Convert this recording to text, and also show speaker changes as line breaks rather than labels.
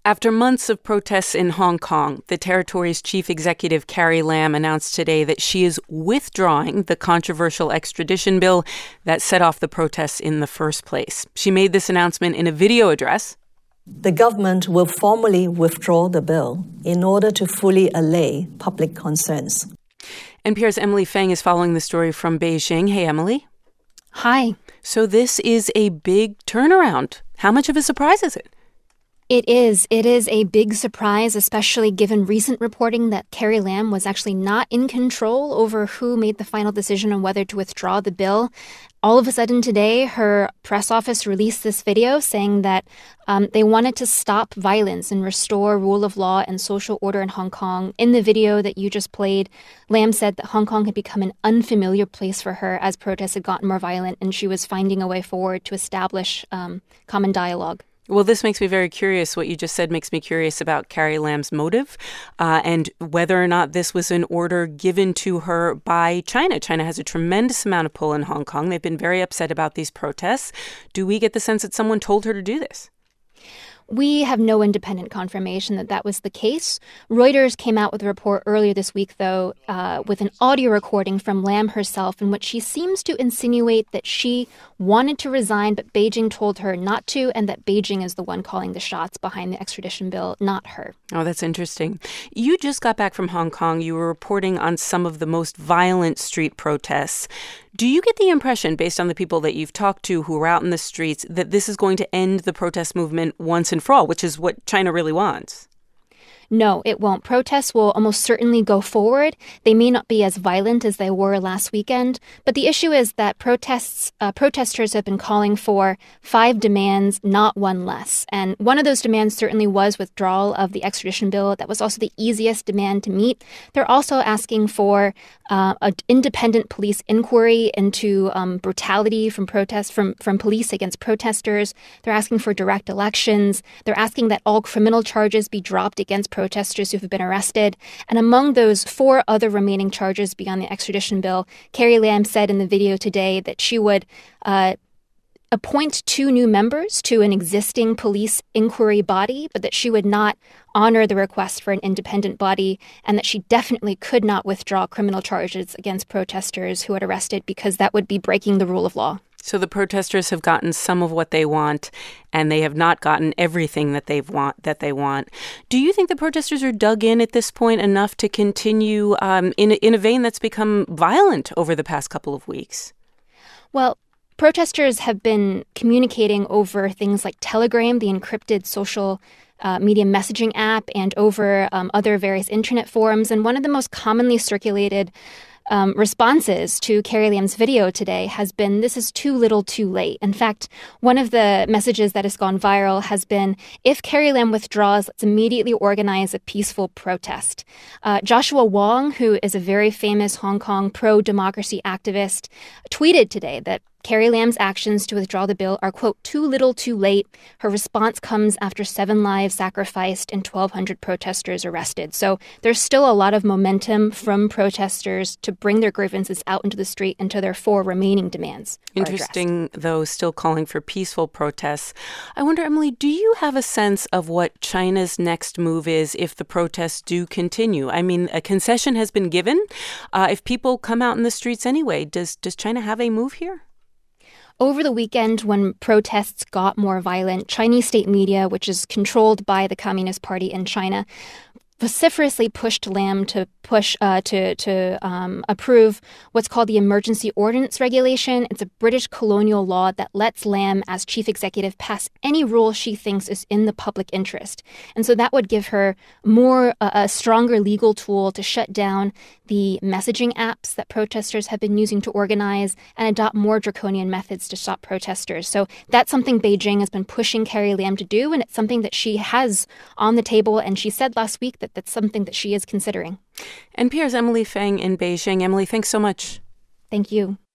After months of protests in Hong Kong, the territory's chief executive, Carrie Lam, announced today that she is withdrawing the controversial extradition bill that set off the protests in the first place. She made this announcement in a video address.
The government will formally withdraw the bill in order to fully allay public concerns.
NPR's Emily Feng is following the story from Beijing. Hey, Emily.
Hi.
So this is a big turnaround. How much of a surprise is it?
It is. It is a big surprise, especially given recent reporting that Carrie Lam was actually not in control over who made the final decision on whether to withdraw the bill. All of a sudden today, her press office released this video saying that they wanted to stop violence and restore rule of law and social order in Hong Kong. In the video that you just played, Lam said that Hong Kong had become an unfamiliar place for her as protests had gotten more violent, and she was finding a way forward to establish common dialogue.
Well, this makes me very curious. What you just said makes me curious about Carrie Lam's motive and whether or not this was an order given to her by China. China has a tremendous amount of pull in Hong Kong. They've been very upset about these protests. Do we get the sense that someone told her to do this?
We have no independent confirmation that that was the case. Reuters came out with a report earlier this week, though, with an audio recording from Lam herself in which she seems to insinuate that she wanted to resign, but Beijing told her not to, and that Beijing is the one calling the shots behind the extradition bill, not her.
Oh, that's interesting. You just got back from Hong Kong. You were reporting on some of the most violent street protests. Do you get the impression, based on the people that you've talked to who are out in the streets, that this is going to end the protest movement once and for all, which is what China really wants?
No, it won't. Protests will almost certainly go forward. They may not be as violent as they were last weekend, but the issue is that protesters have been calling for 5 demands, not one less. And one of those demands certainly was withdrawal of the extradition bill. That was also the easiest demand to meet. They're also asking for an independent police inquiry into brutality from police against protesters. They're asking for direct elections. They're asking that all criminal charges be dropped against protesters who have been arrested. And among those 4 other remaining charges beyond the extradition bill, Carrie Lam said in the video today that she would appoint 2 new members to an existing police inquiry body, but that she would not honor the request for an independent body, and that she definitely could not withdraw criminal charges against protesters who had arrested because that would be breaking the rule of law.
So the protesters have gotten some of what they want, and they have not gotten everything that they want. Do you think the protesters are dug in at this point enough to continue in a vein that's become violent over the past couple of weeks?
Well, protesters have been communicating over things like Telegram, the encrypted social media messaging app, and over other various internet forums. And one of the most commonly circulated responses to Carrie Lam's video today has been, "This is too little too late." In fact, one of the messages that has gone viral has been, "If Carrie Lam withdraws, let's immediately organize a peaceful protest." Joshua Wong, who is a very famous Hong Kong pro-democracy activist, tweeted today that Carrie Lam's actions to withdraw the bill are, quote, "too little too late." Her response comes after 7 lives sacrificed and 1,200 protesters arrested. So there's still a lot of momentum from protesters to bring their grievances out into the street until their 4 remaining demands are addressed.
Interesting, though, still calling for peaceful protests. I wonder, Emily, do you have a sense of what China's next move is if the protests do continue? I mean, a concession has been given. If people come out in the streets anyway, does China have a move here?
Over the weekend, when protests got more violent, Chinese state media, which is controlled by the Communist Party in China, vociferously pushed Lam to approve what's called the Emergency Ordnance Regulation. It's a British colonial law that lets Lam, as chief executive, pass any rule she thinks is in the public interest. And so that would give her a stronger legal tool to shut down the messaging apps that protesters have been using to organize and adopt more draconian methods to stop protesters. So that's something Beijing has been pushing Carrie Lam to do, and it's something that she has on the table. And she said last week that that's something that she is considering.
NPR's Emily Feng in Beijing. Emily, thanks so much.
Thank you.